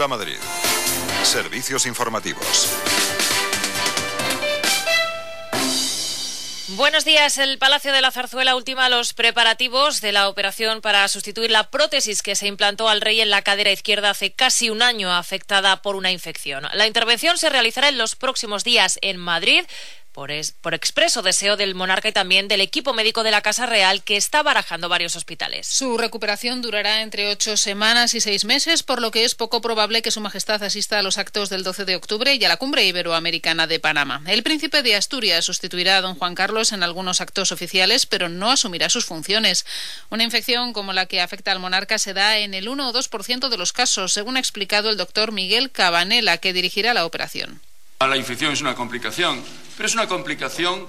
Onda Madrid. Servicios informativos. Buenos días. El Palacio de la Zarzuela ultima los preparativos de la operación para sustituir la prótesis que se implantó al rey en la cadera izquierda hace casi un año, afectada por una infección. La intervención se realizará en los próximos días en Madrid, por expreso deseo del monarca y también del equipo médico de la Casa Real, que está barajando varios hospitales. Su recuperación durará entre 8 semanas y 6 meses, por lo que es poco probable que Su Majestad asista a los actos del 12 de octubre y a la Cumbre Iberoamericana de Panamá. El príncipe de Asturias sustituirá a don Juan Carlos en algunos actos oficiales, pero no asumirá sus funciones. Una infección como la que afecta al monarca se da en el 1 o 2% de los casos, según ha explicado el doctor Miguel Cabanela, que dirigirá la operación. La infección es una complicación, pero es una complicación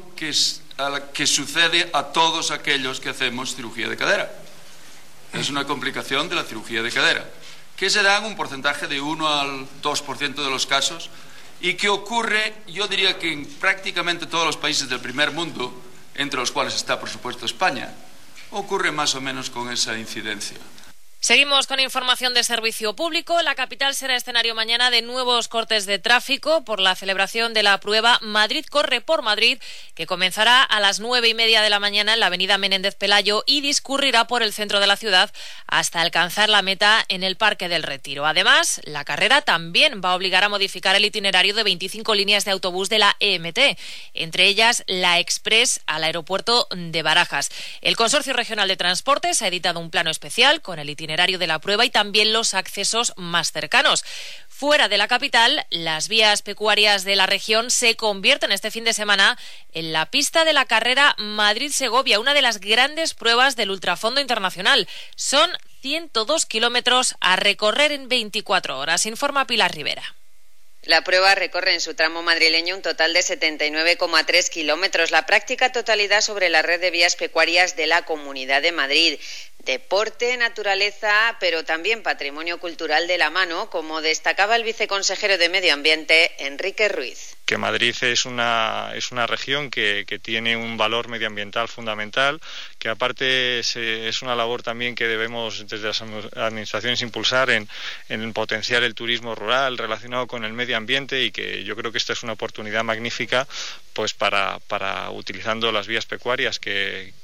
que sucede a todos aquellos que hacemos cirugía de cadera. Es una complicación de la cirugía de cadera, que se da en un porcentaje de 1 al 2% de los casos y que ocurre, yo diría que en prácticamente todos los países del primer mundo, entre los cuales está, por supuesto, España, ocurre más o menos con esa incidencia. Seguimos con información de servicio público. La capital será escenario mañana de nuevos cortes de tráfico por la celebración de la prueba Madrid corre por Madrid, que comenzará a las 9:30 de la mañana en la avenida Menéndez Pelayo y discurrirá por el centro de la ciudad hasta alcanzar la meta en el Parque del Retiro. Además, la carrera también va a obligar a modificar el itinerario de 25 líneas de autobús de la EMT, entre ellas la Express al aeropuerto de Barajas. El Consorcio Regional de Transportes ha editado un plano especial con el itinerario de la prueba y también los accesos más cercanos. Fuera de la capital, las vías pecuarias de la región se convierten este fin de semana en la pista de la carrera Madrid-Segovia, una de las grandes pruebas del ultrafondo internacional. Son 102 kilómetros a recorrer en 24 horas, informa Pilar Rivera. La prueba recorre en su tramo madrileño un total de 79,3 kilómetros, la práctica totalidad sobre la red de vías pecuarias de la Comunidad de Madrid. Deporte, naturaleza, pero también patrimonio cultural de la mano, como destacaba el viceconsejero de Medio Ambiente, Enrique Ruiz. Que Madrid es una región que tiene un valor medioambiental fundamental, que aparte es una labor también que debemos desde las administraciones impulsar en potenciar el turismo rural relacionado con el medio ambiente, y que yo creo que esta es una oportunidad magnífica pues para utilizando las vías pecuarias que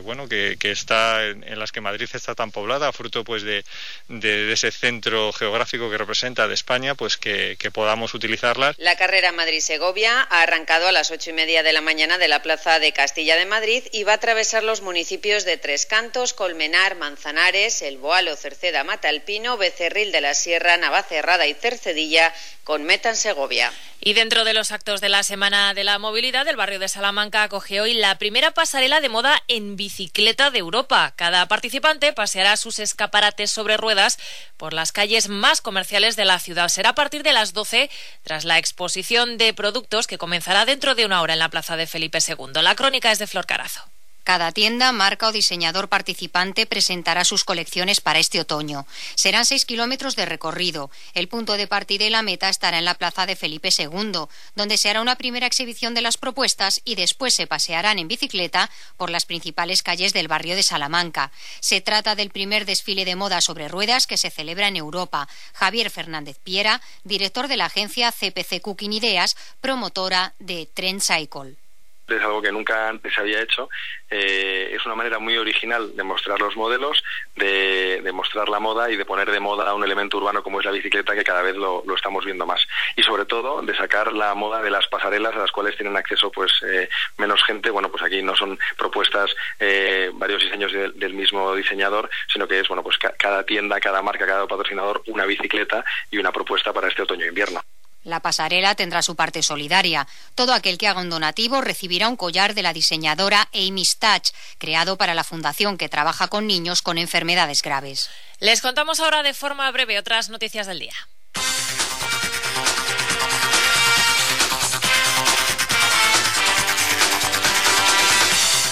está en las que Madrid está tan poblada, fruto pues de ese centro geográfico que representa de España, pues que podamos utilizarlas. La carrera Madrid-Segovia ha arrancado a las 8:30 de la mañana de la Plaza de Castilla de Madrid y va a atravesar los municipios de Tres Cantos, Colmenar, Manzanares, El Boalo, Cerceda, Matalpino, Becerril de la Sierra, Navacerrada y Cercedilla, con meta en Segovia. Y dentro de los actos de la Semana de la Movilidad, el barrio de Salamanca acoge hoy la primera pasarela de moda en bicicleta de Europa. Cada participante paseará sus escaparates sobre ruedas por las calles más comerciales de la ciudad. Será a partir de las 12, tras la exposición de productos que comenzará dentro de una hora en la plaza de Felipe II. La crónica es de Flor Carazo. Cada tienda, marca o diseñador participante presentará sus colecciones para este otoño. Serán 6 kilómetros de recorrido. El punto de partida y la meta estará en la plaza de Felipe II, donde se hará una primera exhibición de las propuestas y después se pasearán en bicicleta por las principales calles del barrio de Salamanca. Se trata del primer desfile de moda sobre ruedas que se celebra en Europa. Javier Fernández Piera, director de la agencia CPC Cooking Ideas, promotora de Trend Cycle. Es algo que nunca antes se había hecho. Es una manera muy original de mostrar los modelos, de mostrar la moda y de poner de moda un elemento urbano como es la bicicleta, que cada vez lo estamos viendo más. Y sobre todo de sacar la moda de las pasarelas a las cuales tienen acceso menos gente. Bueno, pues aquí no son propuestas varios diseños del mismo diseñador, sino que es cada tienda, cada marca, cada patrocinador una bicicleta y una propuesta para este otoño e invierno. La pasarela tendrá su parte solidaria. Todo aquel que haga un donativo recibirá un collar de la diseñadora Amy's Touch, creado para la fundación que trabaja con niños con enfermedades graves. Les contamos ahora de forma breve otras noticias del día.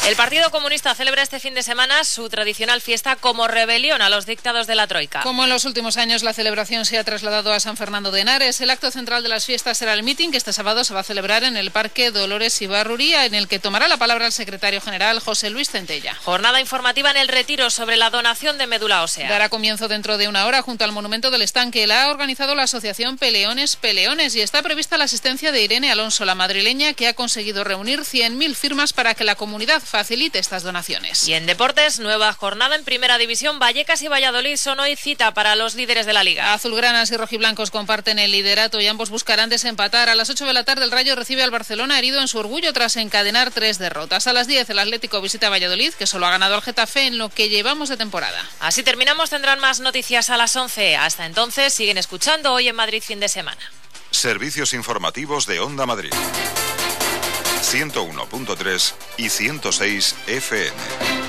El Partido Comunista celebra este fin de semana su tradicional fiesta como rebelión a los dictados de la Troika. Como en los últimos años, la celebración se ha trasladado a San Fernando de Henares. El acto central de las fiestas será el mitin que este sábado se va a celebrar en el Parque Dolores Ibarruri, en el que tomará la palabra el secretario general José Luis Centella. Jornada informativa en El Retiro sobre la donación de médula ósea. Dará comienzo dentro de una hora junto al Monumento del Estanque. La ha organizado la asociación Peleones y está prevista la asistencia de Irene Alonso, la madrileña, que ha conseguido reunir 100.000 firmas para que la comunidad facilite estas donaciones. Y en deportes, nueva jornada en Primera División. Vallecas y Valladolid son hoy cita para los líderes de la Liga. Azulgranas y rojiblancos comparten el liderato y ambos buscarán desempatar. A las 8 de la tarde el Rayo recibe al Barcelona herido en su orgullo tras encadenar 3 derrotas. A las 10 el Atlético visita a Valladolid, que solo ha ganado al Getafe en lo que llevamos de temporada. Así terminamos, tendrán más noticias a las 11. Hasta entonces, siguen escuchando Hoy en Madrid Fin de Semana. Servicios informativos de Onda Madrid. 101.3 y 106 FM.